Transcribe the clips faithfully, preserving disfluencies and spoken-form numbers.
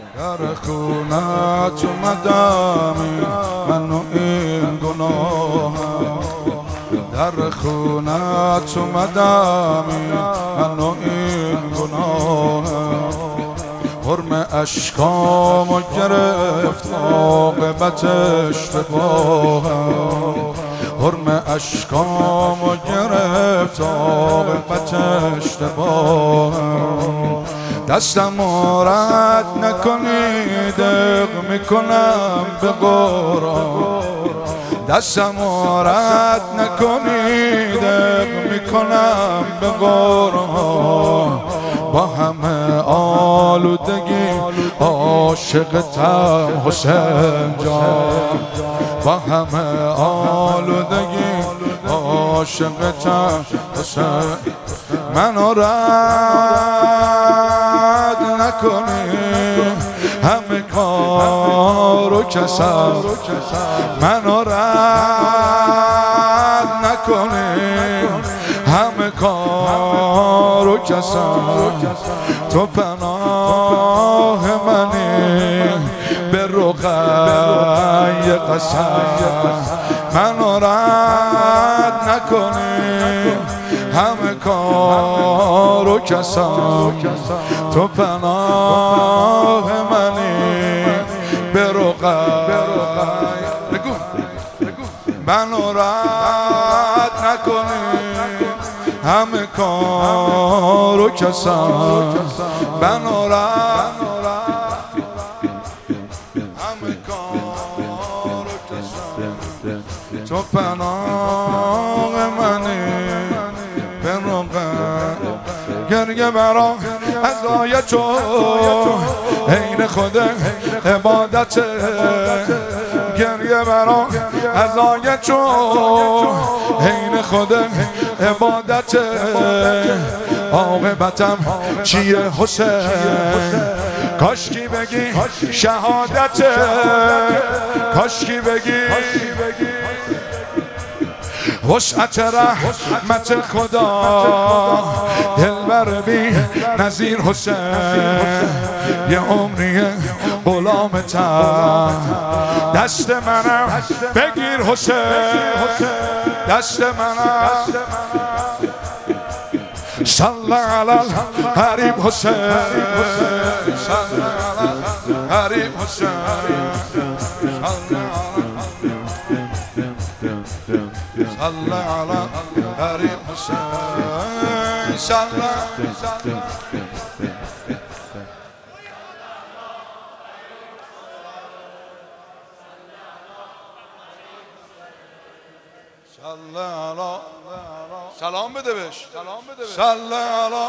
در خونت اومدم من و این گناهم، در خونت اومدم من و این گناهم. حرم اشکامو گرفت عاقبت اشتباهم، حرم اشکامو گرفت عاقبت اشتباهم. دستمو رد نکنی دق میکنم به قرآن، دستمو رد نکنی دق میکنم به قرآن. با همه آلودگی عاشقتم حسین جان، با همه آلودگی عاشقتم حسین. منو رد نکنی همه کارو کسم، منو رد نکنی همه کارو کسم. تو پناه منی به رقیه قسم، منو رد نکنی همه کارو کسم. تو پناه منی به رقیه، منو رد نکنی همه کارو کسم، منو رد همه کارو کسم. تو پناه منی به رقیه. گریه برا عزای تو عین خود عبادت، گریه برا عزای تو عین خود عبادت. عاقبتم چیه حسین؟ کاشکی بگی شهادت، کاشکی بگی وسعت رحمت خدا. دلبر بی نظیر حسین، یه عمری غلامتم. دست منم بگیر حسین، دست منم. صلی علی الحبیب حسین، صلی علی الحبیب حسین، صلی علی الحبیب حسین، صلی سلام بده بهش، سلام بده بهش. صلی علی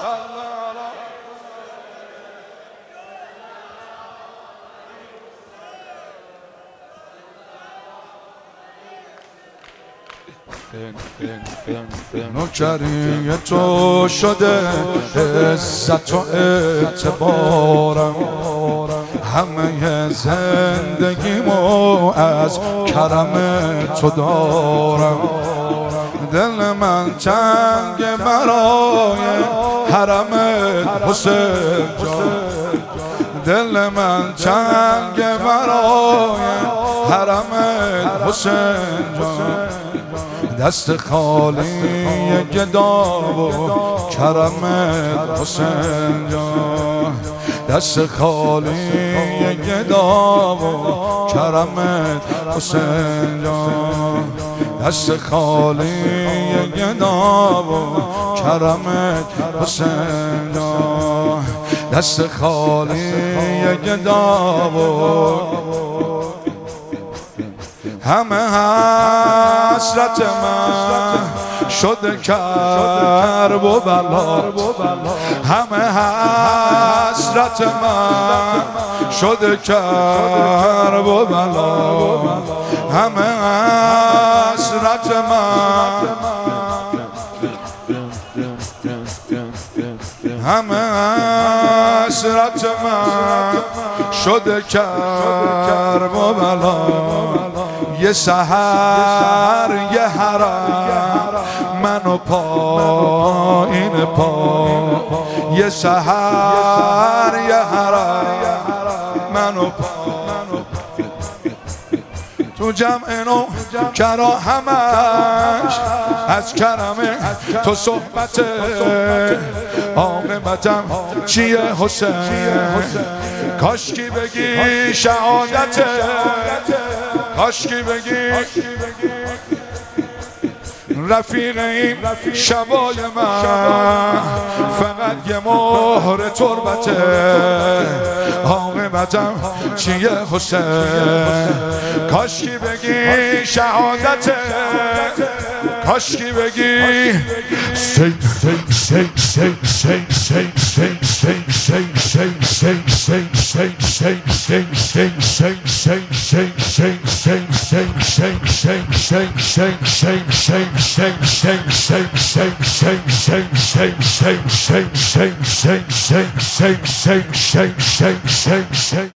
نوکری تو شده عزت و اعتبارم، همه زندگیمو از کرم تو دارم. دل من تنگ برای حرمت حسین جان، دل من تنگ برای حرمت حسین جان. دست خالی گدا و کرمت حسین جان، دست خالی گدا و کرمت حسین جان. دست خالی گدا و کرمت حسین جان، دست خالی گدا و همه حسرت من شده کرب و بلا، همه حسرت من شده کرب و بلا، همه حسرت من، همه حسرت من شده کرب و بلا. یه سحر یه حرم منو پایین پا، یه سحر یه حرم منو تو جمع نو کرا همش از کرمه تو صحبت عاقبتم چیه حسین کاشکی بگی شهادت کاشکی بگی رفیق این شبای من فقط یه مهر تربته عاقبتم چیه حسین کاشکی بگی شهادته کاشکی بگی سی سی سی سی سی سی سی سی سی سی سی سی سی سی